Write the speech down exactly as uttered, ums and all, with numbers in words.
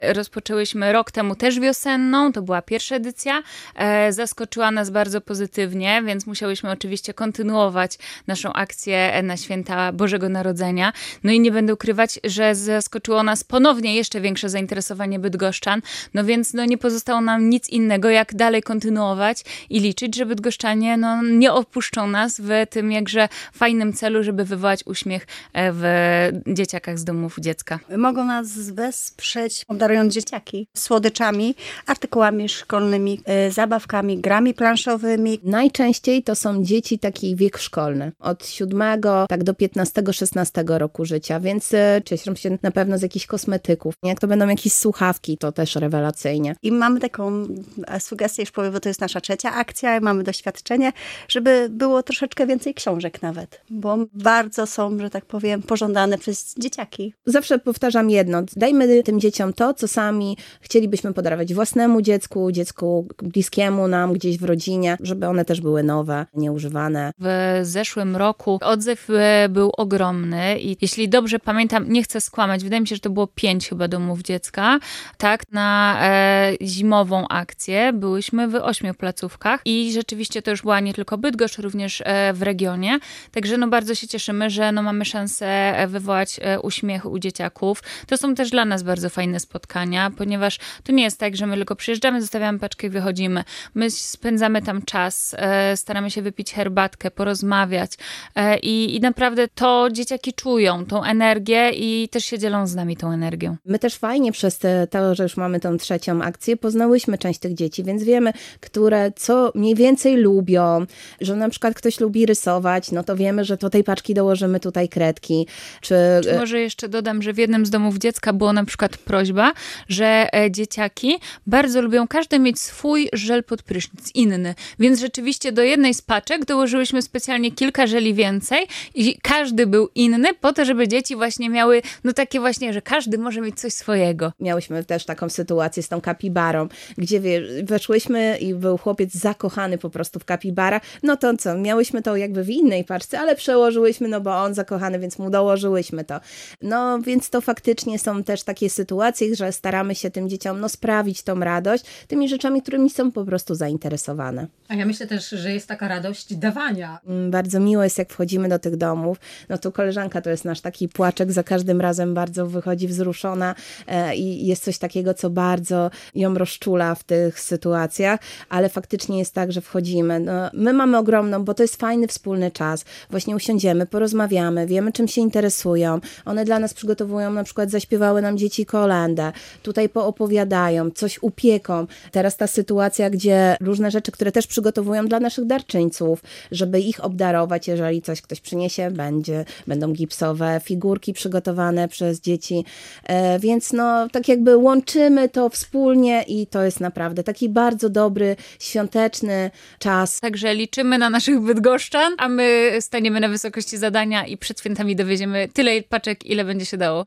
Rozpoczęłyśmy rok temu też wiosenną, to była pierwsza edycja. E, zaskoczyła nas bardzo pozytywnie, więc musiałyśmy oczywiście kontynuować naszą akcję na święta Bożego Narodzenia. No i nie będę ukrywać, że zaskoczyło nas ponownie jeszcze większe zainteresowanie bydgoszczan, no więc no nie pozostało nam nic innego, jak dalej kontynuować i liczyć, że bydgoszczanie no, nie opuszczą nas w tym jakże fajnym celu, żeby wywołać uśmiech w dzieciakach z domów dziecka. Mogą nas wesprzeć, obdarując dzieciaki słodyczami, artykułami szkolnymi, y, zabawkami, grami planszowymi. Najczęściej to są dzieci taki wiek szkolny, od siódmego tak do piętnastego szesnastego roku życia, więc y, cieszą się na pewno z jakichś kosmetyków. Jak to będą jakieś słuchawki, to też rewelacyjnie. I mamy taką sugestię, już powiem, bo to jest nasza trzecia akcja, mamy doświadczenie, żeby było troszeczkę więcej książek nawet, bo bardzo są, że tak powiem, pożądane przez dzieciaki. Zawsze powtarzam jedno, dajmy tym dzieciom to, co sami chcielibyśmy podarować własnemu dziecku, dziecku bliskiemu nam gdzieś w rodzinie, żeby one też były nowe, nieużywane. W zeszłym roku odzew był ogromny i jeśli dobrze pamiętam, nie chcę skłamać, wydaje mi się, że to było pięć chyba domów dziecka, tak, na e, zimową akcję byłyśmy w ośmiu placówkach i rzeczywiście to już była nie tylko Bydgoszcz, również e, w regionie, także no bardzo się cieszymy, że no mamy szansę wywołać e, uśmiech u dzieciaków. To są też dla nas bardzo fajne spotkania, ponieważ to nie jest tak, że my tylko przyjeżdżamy, zostawiamy paczkę i wychodzimy. My spędzamy tam czas, e, staramy się wypić herbatkę, porozmawiać e, i, i naprawdę to dzieciaki czują, tą energię i też się dzielą z nami tą energią. My też fajnie przez te, to, że już mamy tą trzecią akcję, poznałyśmy część tych dzieci, więc wiemy, które co mniej więcej lubią, że na przykład ktoś lubi rysować, no to wiemy, że do tej paczki dołożymy tutaj kredki. Czy... Czy może jeszcze dodam, że w jednym z domów dziecka było na przykład prośba, że dzieciaki bardzo lubią każdy mieć swój żel pod prysznic, inny. Więc rzeczywiście do jednej z paczek dołożyłyśmy specjalnie kilka żeli więcej i każdy był inny po to, żeby dzieci właśnie miały no takie właśnie, że każdy może mieć coś swojego. Miałyśmy też taką sytuację z tą kapibarą, gdzie wie, weszłyśmy i był chłopiec zakochany po prostu w kapibarach. No to co, miałyśmy to jakby w innej paczce, ale przełożyłyśmy, no bo on zakochany, więc mu dołożyłyśmy to. No więc to faktycznie są też takie sytuacje, że staramy się tym dzieciom no, sprawić tą radość tymi rzeczami, którymi są po prostu zainteresowane. A ja myślę też, że jest taka radość dawania. Bardzo miło jest, jak wchodzimy do tych domów. No to koleżanka to jest nasz taki płaczek, za każdym razem bardzo wychodzi wzruszona e, i jest coś takiego, co bardzo ją rozczula w tych sytuacjach, ale faktycznie jest tak, że wchodzimy. No, my mamy ogromną, bo to jest fajny wspólny czas. Właśnie usiądziemy, porozmawiamy, wiemy, czym się interesują. One dla nas przygotowują, na przykład zaśpiewały nam dzieci kolędę, tutaj poopowiadają, coś upieką. Teraz ta sytuacja, gdzie różne rzeczy, które też przygotowują dla naszych darczyńców, żeby ich obdarować, jeżeli coś ktoś przyniesie, będzie, będą gipsowe figurki przygotowane przez dzieci, e, więc no tak jakby łączymy to wspólnie i to jest naprawdę taki bardzo dobry, świąteczny czas. Także liczymy na naszych bydgoszczan, a my staniemy na wysokości zadania i przed świętami dowieziemy tyle paczek, ile będzie się dało.